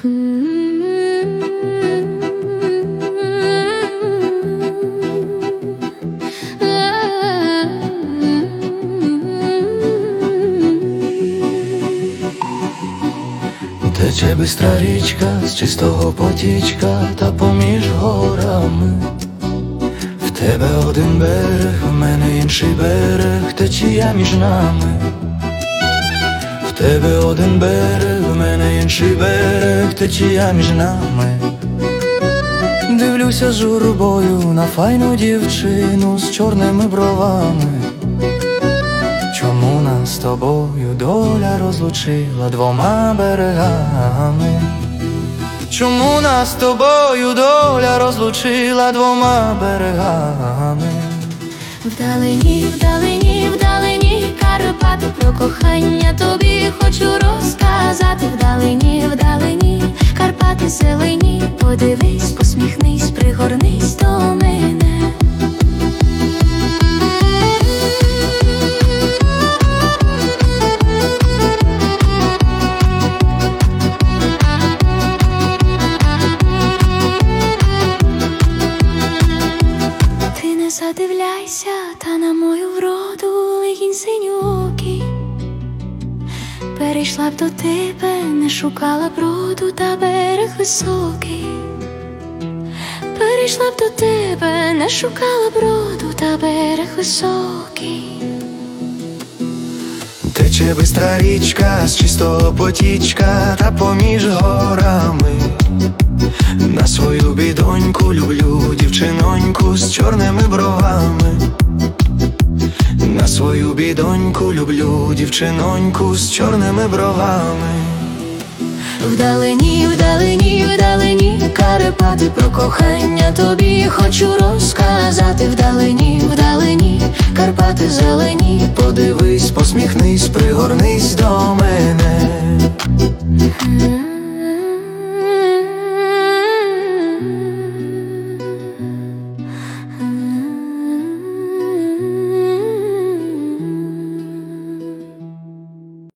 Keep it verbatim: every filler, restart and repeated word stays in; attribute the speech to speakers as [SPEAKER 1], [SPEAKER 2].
[SPEAKER 1] Тече бистра річка з чистого потічка, та поміж горами. В тебе один берег, в мене інший берег, течія між нами. В тебе один берег, в мене інший берег, течія між нами. Дивлюся з журбою на файну дівчину з чорними бровами. Чому нас з тобою доля розлучила двома берегами? Чому нас з тобою доля розлучила двома берегами?
[SPEAKER 2] Вдалині, вдалині, вдалині Карпати, про кохання тобі хочу розказати. Вдалині, вдалині Карпати зелені, подивись, посміхнись, пригорнись до мене. Задивляйся, та на мою вроду легінь синюки. Перейшла б до тебе, не шукала б роду, та берег високий. Перейшла б до тебе, не шукала б роду, та берег високий.
[SPEAKER 1] Тече бистра річка з чистого потічка, та поміж горами. На свою бідоньку люблю дівчиноньку з чорними бровами. На свою бідоньку люблю дівчиноньку з чорними бровами.
[SPEAKER 2] Вдалині, вдалині, вдалині Карпати, про кохання тобі хочу розказати. Вдалині, вдалині Карпати зелені,
[SPEAKER 1] подивись, посміхнись, пригорнись до мене.